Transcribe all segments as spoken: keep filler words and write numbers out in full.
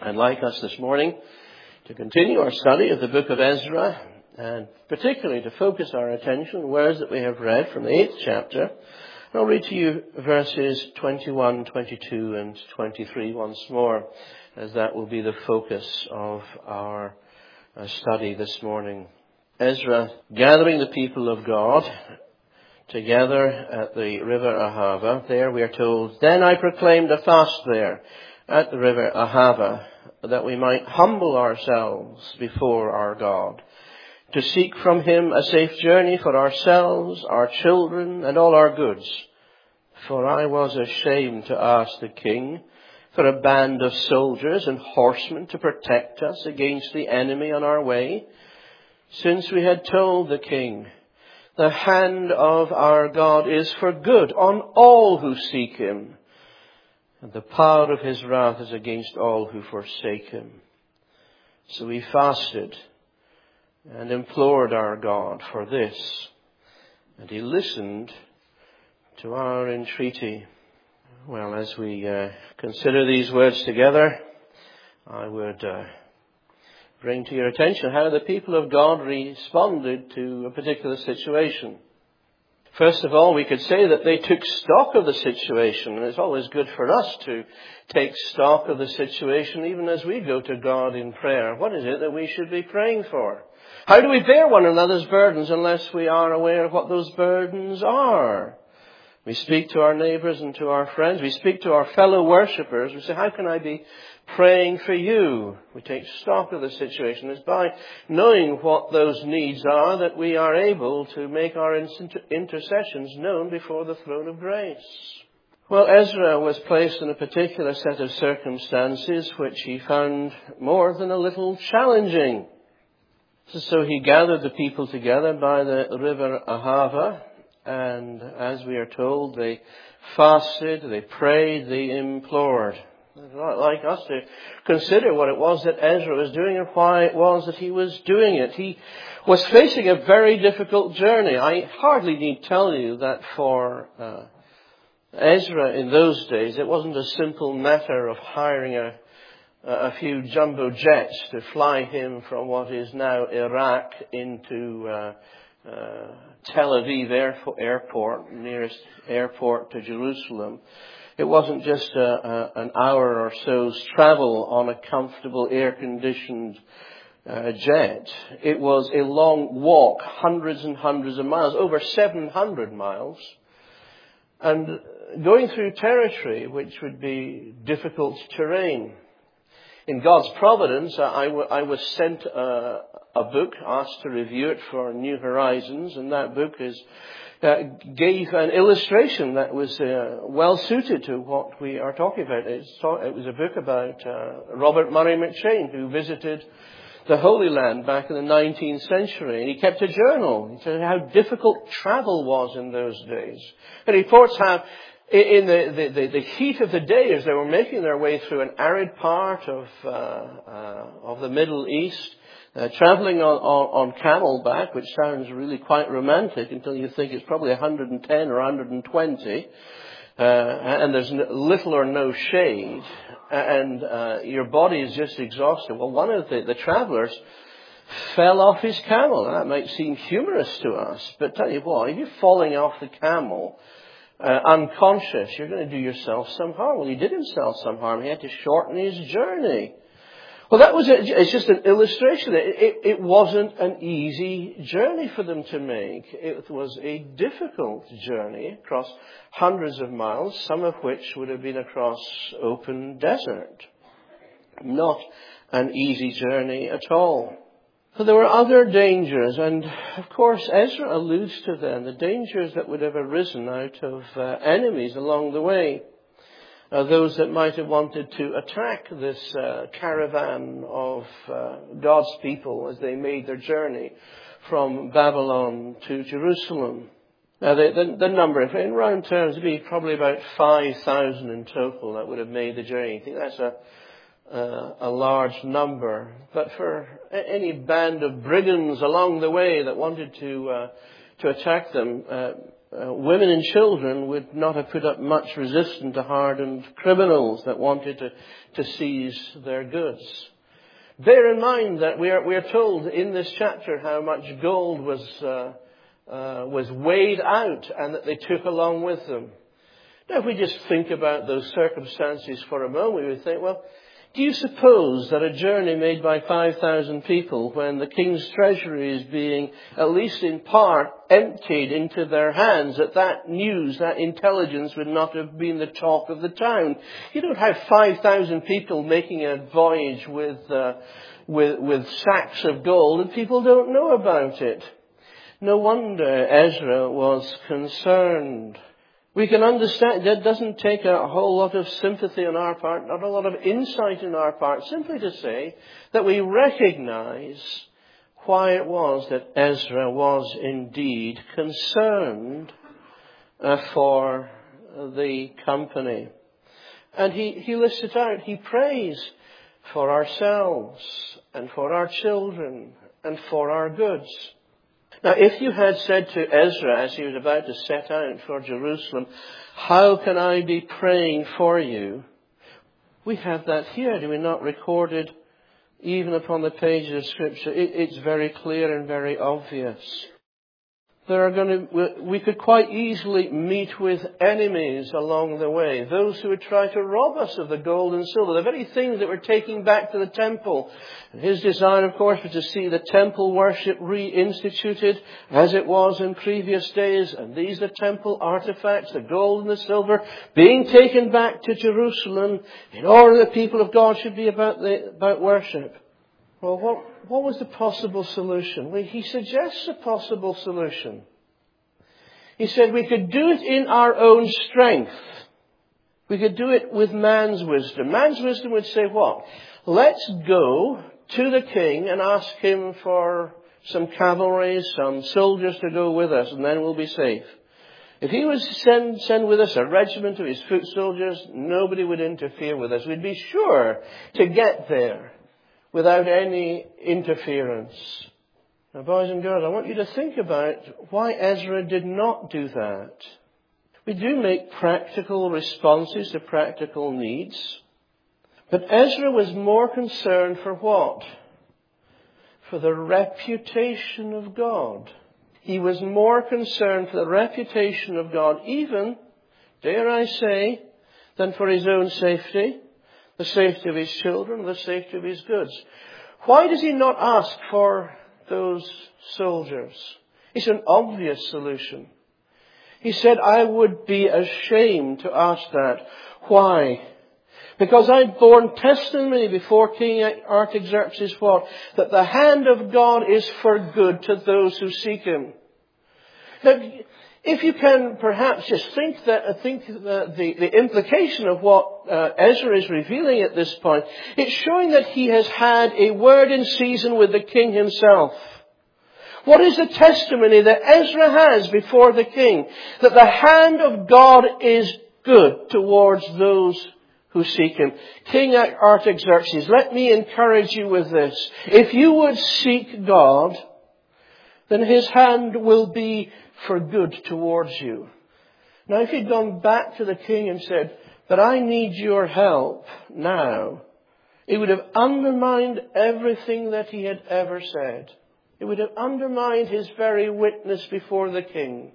I'd like us this morning to continue our study of the book of Ezra, and particularly to focus our attention on words that we have read from the eighth chapter. And I'll read to you verses twenty-one, twenty-two and twenty-three once more, as that will be the focus of our uh, study this morning. Ezra gathering the people of God together at the river Ahava. There we are told, "Then I proclaimed a fast there at the river Ahava, that we might humble ourselves before our God, to seek from him a safe journey for ourselves, our children, and all our goods. For I was ashamed to ask the king for a band of soldiers and horsemen to protect us against the enemy on our way, since we had told the king, the hand of our God is for good on all who seek him, and the power of his wrath is against all who forsake him. So we fasted and implored our God for this, and he listened to our entreaty." Well, as we uh, consider these words together, I would uh, bring to your attention how the people of God responded to a particular situation. First of all, we could say that they took stock of the situation, and it's always good for us to take stock of the situation even as we go to God in prayer. What is it that we should be praying for? How do we bear one another's burdens unless we are aware of what those burdens are? We speak to our neighbours and to our friends. We speak to our fellow worshippers. We say, how can I be praying for you? We take stock of the situation. It's by knowing what those needs are that we are able to make our intercessions known before the throne of grace. Well, Ezra was placed in a particular set of circumstances which he found more than a little challenging. So he gathered the people together by the river Ahava, and as we are told, they fasted, they prayed, they implored. I'd like us to consider what it was that Ezra was doing and why it was that he was doing it. He was facing a very difficult journey. I hardly need tell you that for uh, Ezra in those days, it wasn't a simple matter of hiring a, a few jumbo jets to fly him from what is now Iraq into uh, uh, Tel Aviv airport, nearest airport to Jerusalem. It wasn't just a, a, an hour or so's travel on a comfortable air-conditioned uh, jet. It was a long walk, hundreds and hundreds of miles, over seven hundred miles, and going through territory which would be difficult terrain. In God's providence, I, w- I was sent a, a book, asked to review it for New Horizons, and that book is uh, gave an illustration that was uh, well suited to what we are talking about. It's, it was a book about uh, Robert Murray McCheyne, who visited the Holy Land back in the nineteenth century, and he kept a journal. He said how difficult travel was in those days. And he reports how in the, the, the heat of the day, as they were making their way through an arid part of uh, uh, of the Middle East, uh, traveling on, on, on camelback, which sounds really quite romantic until you think it's probably one hundred ten or one hundred twenty, uh, and there's little or no shade, and uh, your body is just exhausted. Well, one of the, the travelers fell off his camel. That might seem humorous to us, but tell you what, if you're falling off the camel, Uh, unconscious, you're going to do yourself some harm. Well, he did himself some harm. He had to shorten his journey. Well, that was, a, it's just an illustration. It, it, it wasn't an easy journey for them to make. It was a difficult journey across hundreds of miles, some of which would have been across open desert. Not an easy journey at all. But there were other dangers, and of course Ezra alludes to them, the dangers that would have arisen out of uh, enemies along the way. Uh, those that might have wanted to attack this uh, caravan of uh, God's people as they made their journey from Babylon to Jerusalem. Now the, the, the number, in round terms, would be probably about five thousand in total that would have made the journey. I think that's a Uh, a large number, but for any band of brigands along the way that wanted to uh, to attack them, uh, uh, women and children would not have put up much resistance to hardened criminals that wanted to, to seize their goods. Bear in mind that we are, we are told in this chapter how much gold was, uh, uh, was weighed out and that they took along with them. Now, if we just think about those circumstances for a moment, we would think, well, do you suppose that a journey made by five thousand people, when the king's treasury is being, at least in part, emptied into their hands, that that news, that intelligence would not have been the talk of the town? You don't have five thousand people making a voyage with, uh, with, with sacks of gold and people don't know about it. No wonder Ezra was concerned. We can understand that doesn't take a whole lot of sympathy on our part, not a lot of insight on our part, simply to say that we recognize why it was that Ezra was indeed concerned uh, for the company. And he, he lists it out. He prays for ourselves and for our children and for our goods. Now, if you had said to Ezra as he was about to set out for Jerusalem, how can I be praying for you? We have that here, do we not, recorded even upon the pages of Scripture. It, it's very clear and very obvious. There are going to, we could quite easily meet with enemies along the way. Those who would try to rob us of the gold and silver, the very things that we're taking back to the temple. And his desire, of course, was to see the temple worship reinstituted as it was in previous days. And these are temple artifacts, the gold and the silver, being taken back to Jerusalem in order the people of God should be about the, about worship. Well, what, what was the possible solution? Well, he suggests a possible solution. He said we could do it in our own strength. We could do it with man's wisdom. Man's wisdom would say what? Let's go to the king and ask him for some cavalry, some soldiers to go with us, and then we'll be safe. If he was to send, send with us a regiment of his foot soldiers, nobody would interfere with us. We'd be sure to get there without any interference. Now, boys and girls, I want you to think about why Ezra did not do that. We do make practical responses to practical needs. But Ezra was more concerned for what? For the reputation of God. He was more concerned for the reputation of God, even, dare I say, than for his own safety, the safety of his children, the safety of his goods. Why does he not ask for those soldiers? It's an obvious solution. He said, I would be ashamed to ask that. Why? Because I've borne testimony before King Artaxerxes what? That the hand of God is for good to those who seek him. Now, if you can perhaps just think that, think the, the, the implication of what uh, Ezra is revealing at this point, it's showing that he has had a word in season with the king himself. What is the testimony that Ezra has before the king? That the hand of God is good towards those who seek him. King Artaxerxes, let me encourage you with this. If you would seek God, then his hand will be for good towards you. Now, if he'd gone back to the king and said, but I need your help now, it would have undermined everything that he had ever said. It would have undermined his very witness before the king.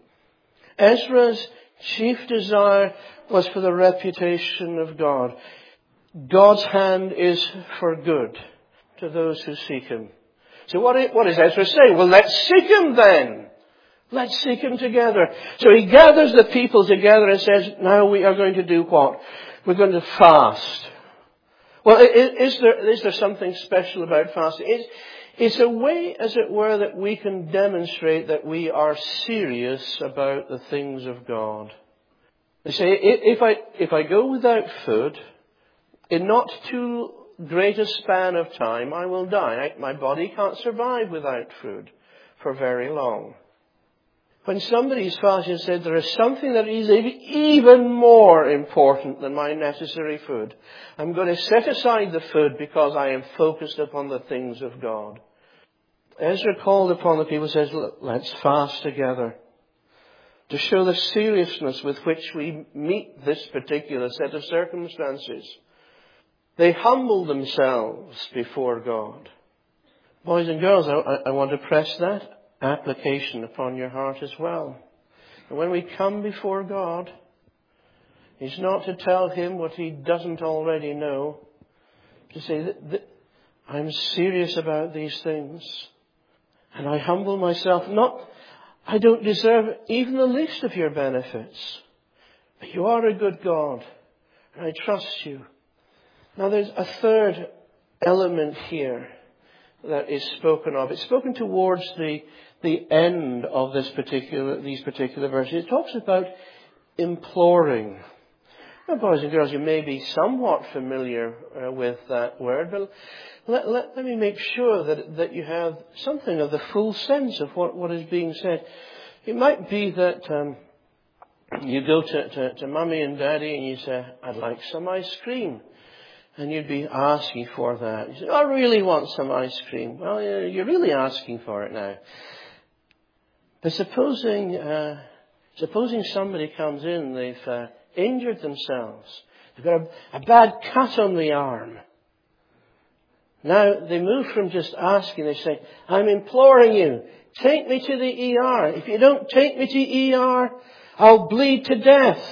Ezra's chief desire was for the reputation of God. God's hand is for good to those who seek him. So what is, what is Ezra saying? Well, let's seek him then. Let's seek him together. So he gathers the people together and says, now we are going to do what? We're going to fast. Well, is there, is there something special about fasting? It's, it's a way, as it were, that we can demonstrate that we are serious about the things of God. They say, if I, if I go without food, in not too great a span of time, I will die. I, my body can't survive without food for very long. When somebody's fasting and said, there is something that is even more important than my necessary food. I'm going to set aside the food because I am focused upon the things of God. Ezra called upon the people and says, let's fast together. to show the seriousness with which we meet this particular set of circumstances. They humble themselves before God. Boys and girls, I, I want to press that application upon your heart as well. And when we come before God, it's not to tell him what he doesn't already know. To say that, that I'm serious about these things. And I humble myself. Not, I don't deserve even the least of your benefits. But you are a good God. And I trust you. Now there's a third element here that is spoken of. It's spoken towards the, the end of this particular, these particular verses. It talks about imploring. Now, boys and girls, you may be somewhat familiar uh, with that word, but let, let, let me make sure that, that you have something of the full sense of what, what is being said. It might be that um, you go to, to, to Mummy and Daddy and you say, I'd like some ice cream. And you'd be asking for that. You say, I really want some ice cream. Well, you're really asking for it now. But supposing, uh, supposing somebody comes in, they've uh, injured themselves. They've got a, a bad cut on the arm. Now they move from just asking, they say, I'm imploring you, take me to the E R. If you don't take me to E R, I'll bleed to death.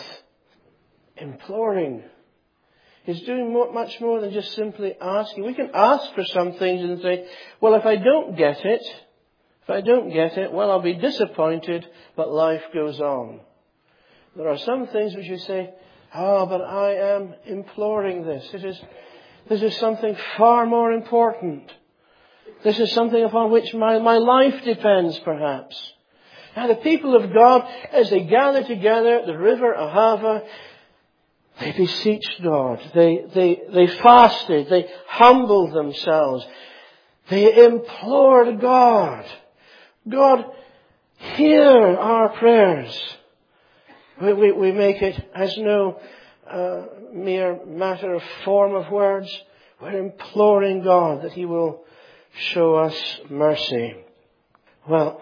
Imploring. He's doing more, much more than just simply asking. We can ask for some things and say, well, if I don't get it, if I don't get it, well, I'll be disappointed, but life goes on. There are some things which you say, oh, but I am imploring this. It is, this is something far more important. This is something upon which my, my life depends, perhaps. Now, the people of God, as they gather together at the river Ahava, they beseeched God. They, they, they fasted. They humbled themselves. They implored God. God, hear our prayers. We, we, we make it as no uh, mere matter of form of words. We're imploring God that he will show us mercy. Well,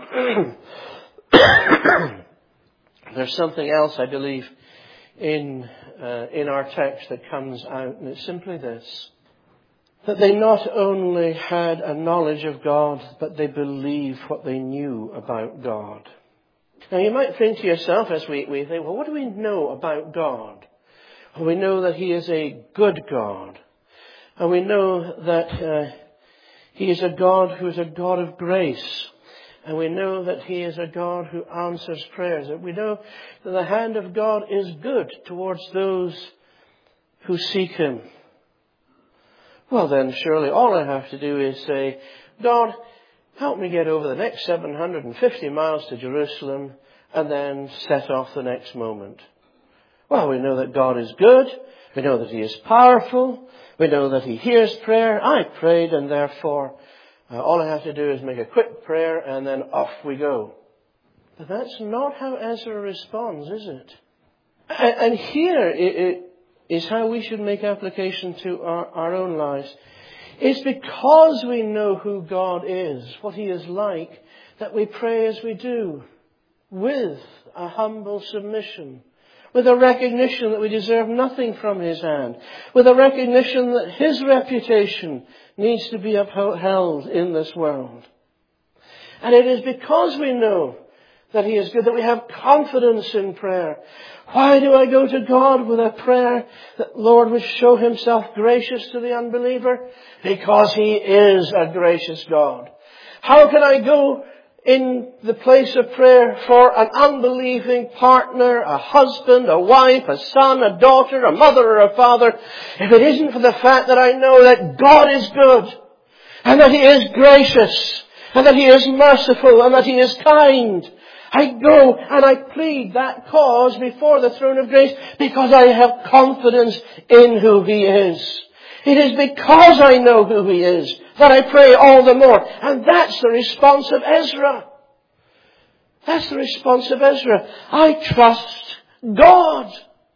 there's something else, I believe, in uh, in our text that comes out, and it's simply this: that they not only had a knowledge of God, but they believed what they knew about God. Now you might think to yourself, as we, we think, well, what do we know about God? Well, we know that he is a good God. And we know that uh, he is a God who is a God of grace. And we know that he is a God who answers prayers. And we know that the hand of God is good towards those who seek him. Well then, surely all I have to do is say, God, help me get over the next seven hundred fifty miles to Jerusalem and then set off the next moment. Well, we know that God is good. We know that he is powerful. We know that he hears prayer. I prayed, and therefore uh, all I have to do is make a quick prayer and then off we go. But that's not how Ezra responds, is it? And, and here it, it is how we should make application to our, our own lives. It's because we know who God is, what he is like, that we pray as we do, with a humble submission, with a recognition that we deserve nothing from his hand, with a recognition that his reputation needs to be upheld in this world. And it is because we know that he is good that we have confidence in prayer. Why do I go to God with a prayer that Lord would show himself gracious to the unbeliever? Because he is a gracious God. How can I go in the place of prayer for an unbelieving partner, a husband, a wife, a son, a daughter, a mother or a father, if it isn't for the fact that I know that God is good and that he is gracious and that he is merciful and that he is kind? I go and I plead that cause before the throne of grace because I have confidence in who he is. It is because I know who he is that I pray all the more. And that's the response of Ezra. That's the response of Ezra. I trust God.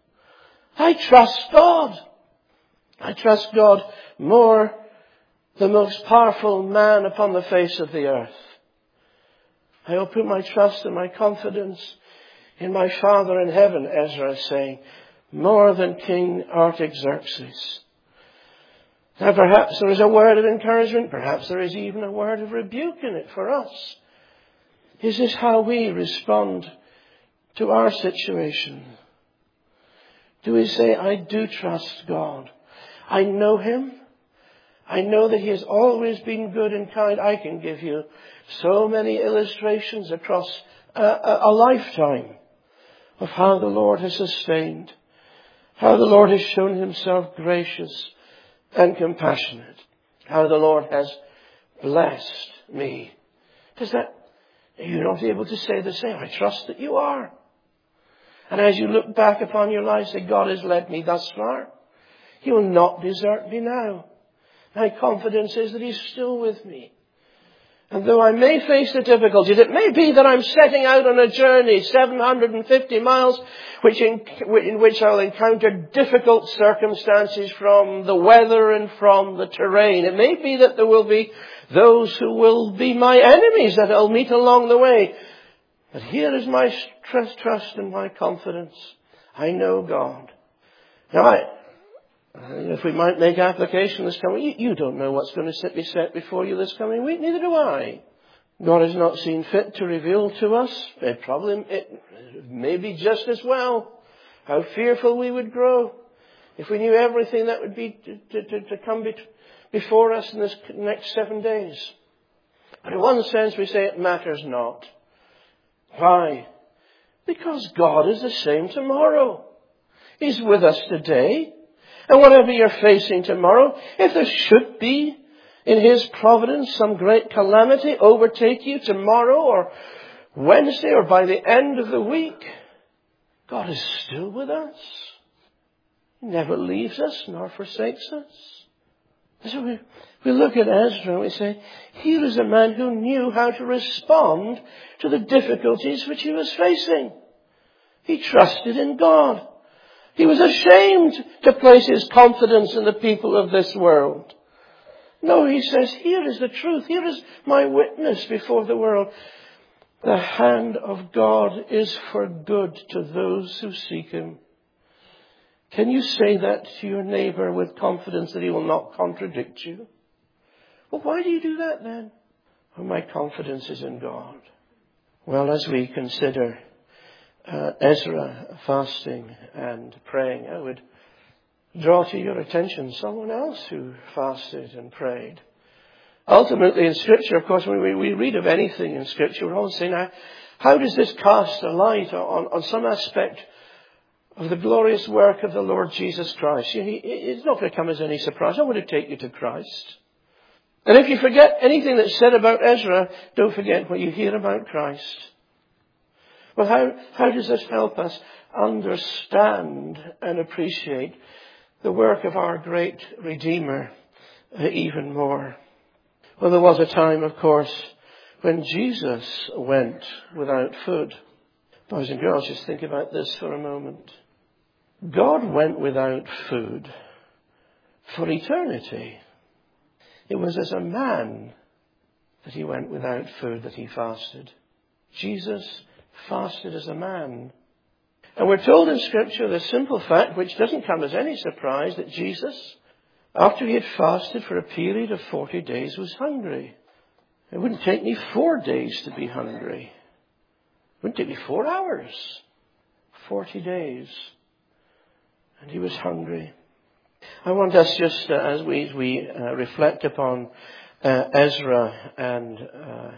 I trust God. I trust God more than the most powerful man upon the face of the earth. I will put my trust and my confidence in my Father in heaven, Ezra is saying, more than King Artaxerxes. Now perhaps there is a word of encouragement. Perhaps there is even a word of rebuke in it for us. Is this how we respond to our situation? Do we say, I do trust God. I know Him. I know that He has always been good and kind. I can give you so many illustrations across a, a, a lifetime of how the Lord has sustained, how the Lord has shown Himself gracious and compassionate, how the Lord has blessed me. Does that, are you not able to say the same? I trust that you are. And as you look back upon your life, say, God has led me thus far. He will not desert me now. My confidence is that He's still with me. And though I may face the difficulties, it may be that I'm setting out on a journey, seven hundred fifty miles, which in, in which I'll encounter difficult circumstances from the weather and from the terrain. It may be that there will be those who will be my enemies that I'll meet along the way. But here is my trust, trust and my confidence. I know God. Now, I, if we might make application this coming week, you don't know what's going to be set before you this coming week. Neither do I. God has not seen fit to reveal to us. It probably, it may be just as well. How fearful we would grow if we knew everything that would be to, to, to come be, before us in this next seven days. But in one sense we say it matters not. Why? Because God is the same tomorrow. He's with us today. And whatever you're facing tomorrow, if there should be in His providence some great calamity overtake you tomorrow or Wednesday or by the end of the week, God is still with us. He never leaves us nor forsakes us. So we, we look at Ezra and we say, here is a man who knew how to respond to the difficulties which he was facing. He trusted in God. He was ashamed to place his confidence in the people of this world. No, he says, here is the truth. Here is my witness before the world. The hand of God is for good to those who seek Him. Can you say that to your neighbor with confidence that he will not contradict you? Well, why do you do that then? Well, my confidence is in God. Well, as we consider uh, Ezra fasting and praying, I would draw to your attention someone else who fasted and prayed. Ultimately in Scripture, of course, when we, we read of anything in Scripture, we're always saying, now, how does this cast a light on, on some aspect of the glorious work of the Lord Jesus Christ? He, it's not going to come as any surprise. I want to take you to Christ. And if you forget anything that's said about Ezra, don't forget what you hear about Christ. Well, how, how does this help us understand and appreciate the work of our great Redeemer uh, even more? Well, there was a time, of course, when Jesus went without food. Boys and girls, just think about this for a moment. God went without food for eternity. It was as a man that He went without food, that He fasted. Jesus fasted as a man. And we're told in Scripture the simple fact, which doesn't come as any surprise, that Jesus, after He had fasted for a period of forty days, was hungry. It wouldn't take me four days to be hungry. It wouldn't take me four hours. Forty days. And He was hungry. I want us just, uh, as we, we uh, reflect upon uh, Ezra and uh,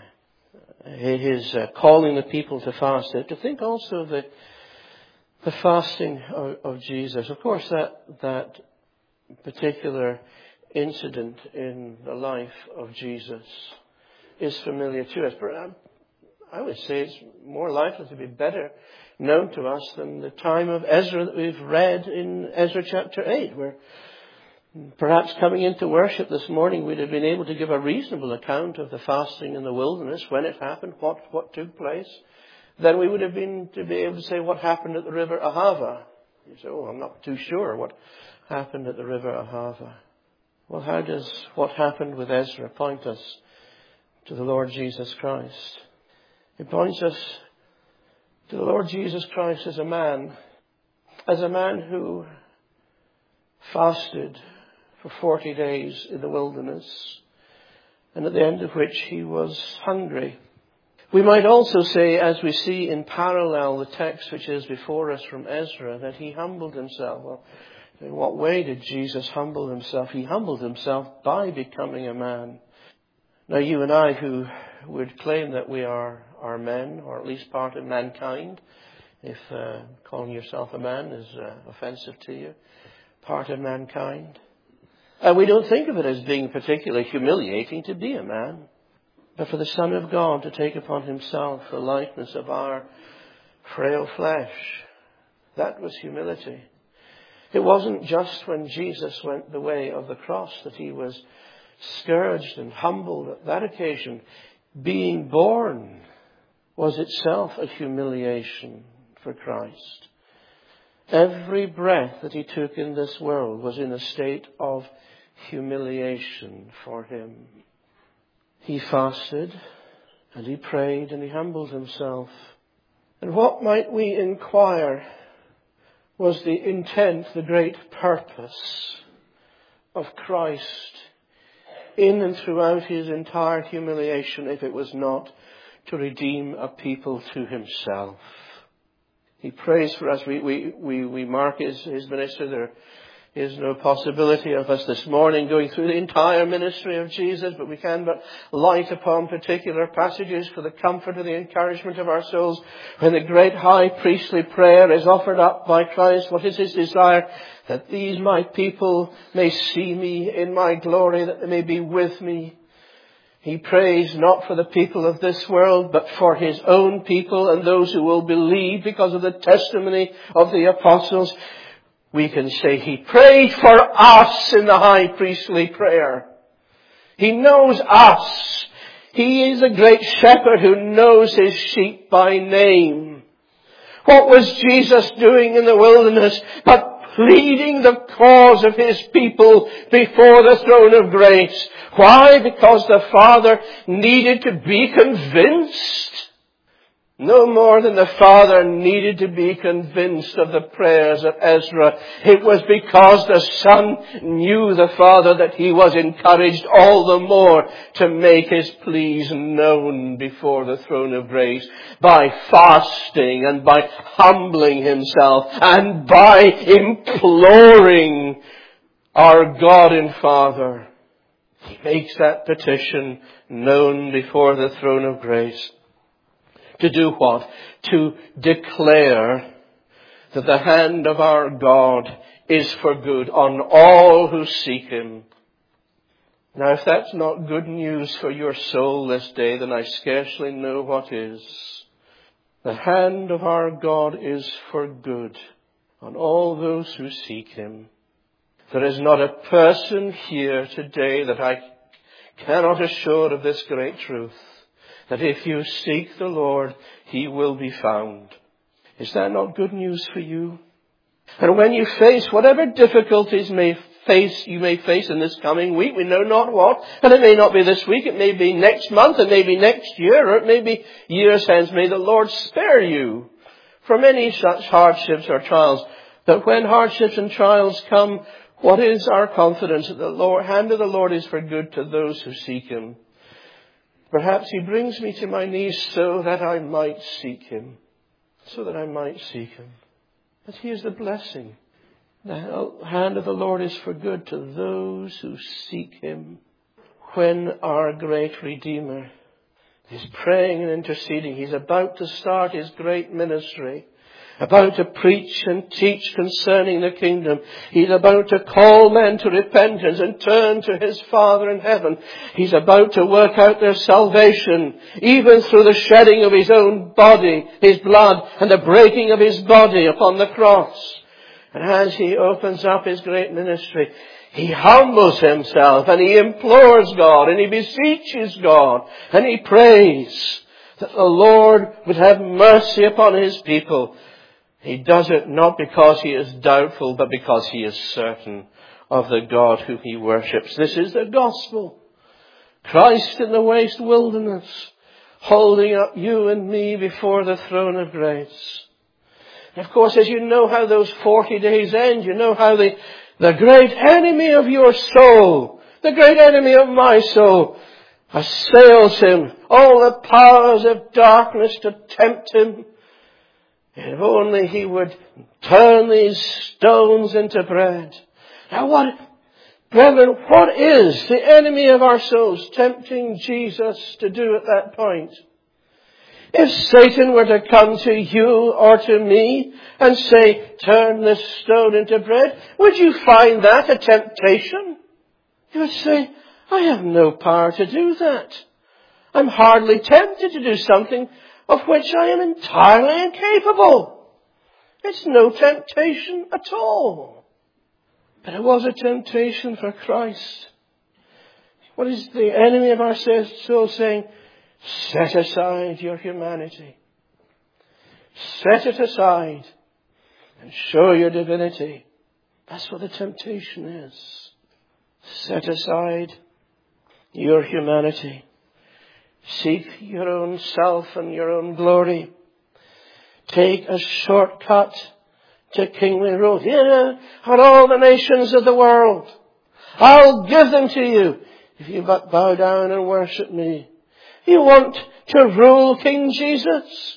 his uh, calling the people to fast, to think also of the, the fasting of, of Jesus. Of course, that, that particular incident in the life of Jesus is familiar to us. But I would say it's more likely to be better known to us than the time of Ezra that we've read in Ezra chapter eight, where perhaps coming into worship this morning we'd have been able to give a reasonable account of the fasting in the wilderness, when it happened, what, what took place. Then we would have been to be able to say what happened at the river Ahava. You say, oh, I'm not too sure what happened at the river Ahava. Well, how does what happened with Ezra point us to the Lord Jesus Christ? It points us to the Lord Jesus Christ as a man, as a man who fasted for forty days in the wilderness, and at the end of which he was hungry. We might also say, as we see in parallel the text which is before us from Ezra, that he humbled himself. Well, in what way did Jesus humble himself? He humbled himself by becoming a man. Now, you and I, who would claim that we are, are men, or at least part of mankind, if uh, calling yourself a man is uh, offensive to you, part of mankind. And we don't think of it as being particularly humiliating to be a man. But for the Son of God to take upon himself the likeness of our frail flesh, that was humility. It wasn't just when Jesus went the way of the cross that he was scourged and humbled at that occasion. Being born was itself a humiliation for Christ. Every breath that he took in this world was in a state of humiliation for him. He fasted and he prayed and he humbled himself. And what might we inquire was the intent, the great purpose of Christ in and throughout his entire humiliation, if it was not to redeem a people to himself. He prays for us. We, we, we, we mark his, his ministry. There is no possibility of us this morning going through the entire ministry of Jesus, but we can but light upon particular passages for the comfort and the encouragement of our souls. When the great high priestly prayer is offered up by Christ, what is his desire? That these my people may see me in my glory, that they may be with me. He prays not for the people of this world, but for his own people and those who will believe because of the testimony of the apostles. We can say he prayed for us in the high priestly prayer. He knows us. He is a great shepherd who knows his sheep by name. What was Jesus doing in the wilderness but pleading the cause of his people before the throne of grace? Why? Because the Father needed to be convinced. No more than the Father needed to be convinced of the prayers of Ezra. It was because the Son knew the Father that he was encouraged all the more to make his pleas known before the throne of grace by fasting and by humbling himself and by imploring our God and Father. He makes that petition known before the throne of grace. To do what? To declare that the hand of our God is for good on all who seek him. Now, if that's not good news for your soul this day, then I scarcely know what is. The hand of our God is for good on all those who seek him. There is not a person here today that I cannot assure of this great truth, that if you seek the Lord, he will be found. Is that not good news for you? And when you face whatever difficulties may face, you may face in this coming week, we know not what, and it may not be this week, it may be next month, it may be next year, or it may be years hence. May the Lord spare you from any such hardships or trials. But when hardships and trials come, what is our confidence? That the Lord, hand of the Lord is for good to those who seek him. Perhaps he brings me to my knees so that I might seek him. So that I might seek him. But here's the blessing. The hand of the Lord is for good to those who seek him. When our great Redeemer is praying and interceding, he's about to start his great ministry. About to preach and teach concerning the kingdom. He's about to call men to repentance and turn to his Father in heaven. He's about to work out their salvation, even through the shedding of his own body, his blood, and the breaking of his body upon the cross. And as he opens up his great ministry, he humbles himself and he implores God and he beseeches God and he prays that the Lord would have mercy upon his people. He does it not because he is doubtful, but because he is certain of the God whom he worships. This is the gospel. Christ in the waste wilderness, holding up you and me before the throne of grace. And of course, as you know how those forty days end, you know how the, the great enemy of your soul, the great enemy of my soul, assails him. All the powers of darkness to tempt him. If only he would turn these stones into bread. Now what, brethren, what is the enemy of our souls tempting Jesus to do at that point? If Satan were to come to you or to me and say, turn this stone into bread, would you find that a temptation? You would say, I have no power to do that. I'm hardly tempted to do something of which I am entirely incapable. It's no temptation at all. But it was a temptation for Christ. What is the enemy of our soul saying? Set aside your humanity. Set it aside and show your divinity. That's what the temptation is. Set aside your humanity. Seek your own self and your own glory. Take a shortcut to kingly rule. Here are all the nations of the world. I'll give them to you if you but bow down and worship me. You want to rule, King Jesus?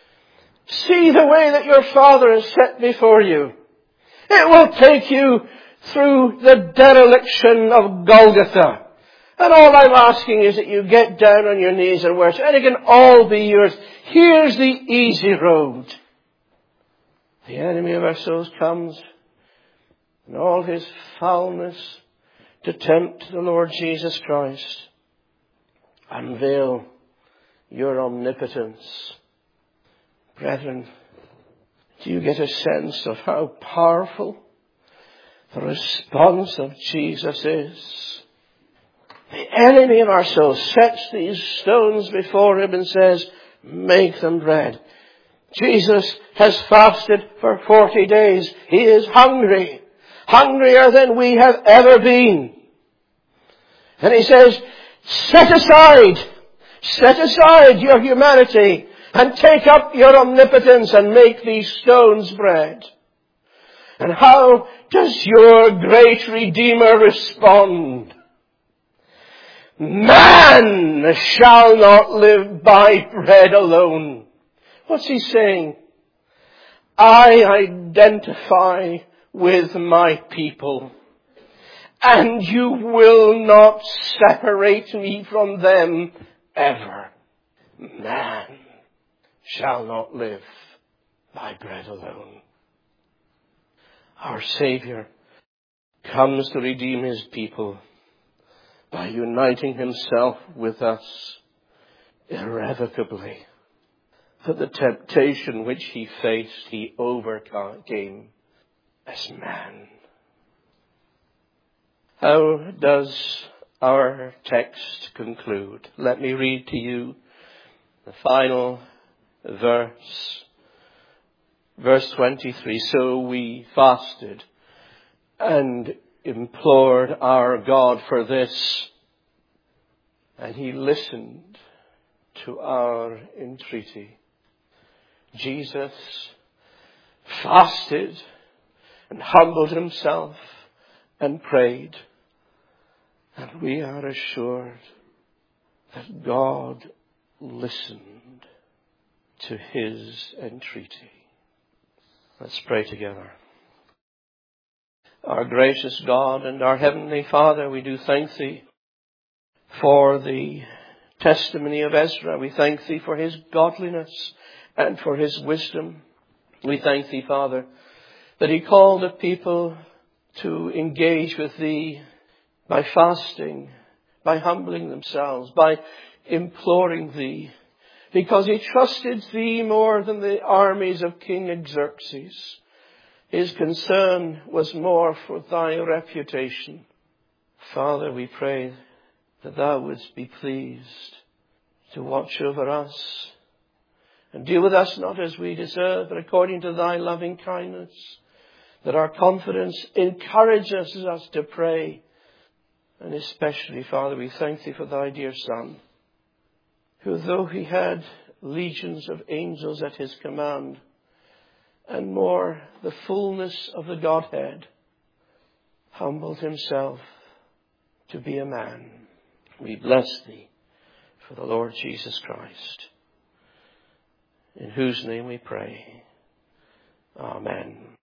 See the way that your Father has set before you. It will take you through the dereliction of Golgotha. And all I'm asking is that you get down on your knees and worship. And it can all be yours. Here's the easy road. The enemy of our souls comes in all his foulness to tempt the Lord Jesus Christ. Unveil your omnipotence. Brethren, do you get a sense of how powerful the response of Jesus is? The enemy of our soul sets these stones before him and says, make them bread. Jesus has fasted for forty days. He is hungry. Hungrier than we have ever been. And he says, set aside, set aside your humanity and take up your omnipotence and make these stones bread. And how does your great Redeemer respond? Man shall not live by bread alone. What's he saying? I identify with my people, and you will not separate me from them ever. Man shall not live by bread alone. Our Savior comes to redeem his people by uniting himself with us irrevocably. For the temptation which he faced, he overcame as man. How does our text conclude? Let me read to you the final verse. Verse twenty-three. So we fasted and implored our God for this, and he listened to our entreaty. Jesus fasted and humbled himself and prayed, and we are assured that God listened to his entreaty. Let's pray together. Our gracious God and our Heavenly Father, we do thank Thee for the testimony of Ezra. We thank Thee for his godliness and for his wisdom. We thank Thee, Father, that he called a people to engage with Thee by fasting, by humbling themselves, by imploring Thee, because he trusted Thee more than the armies of King Xerxes. His concern was more for Thy reputation. Father, we pray that Thou wouldst be pleased to watch over us and deal with us not as we deserve, but according to Thy loving kindness, that our confidence encourages us to pray. And especially, Father, we thank Thee for Thy dear Son, who, though he had legions of angels at his command, and more, the fullness of the Godhead, humbled himself to be a man. We bless thee for the Lord Jesus Christ, in whose name we pray. Amen.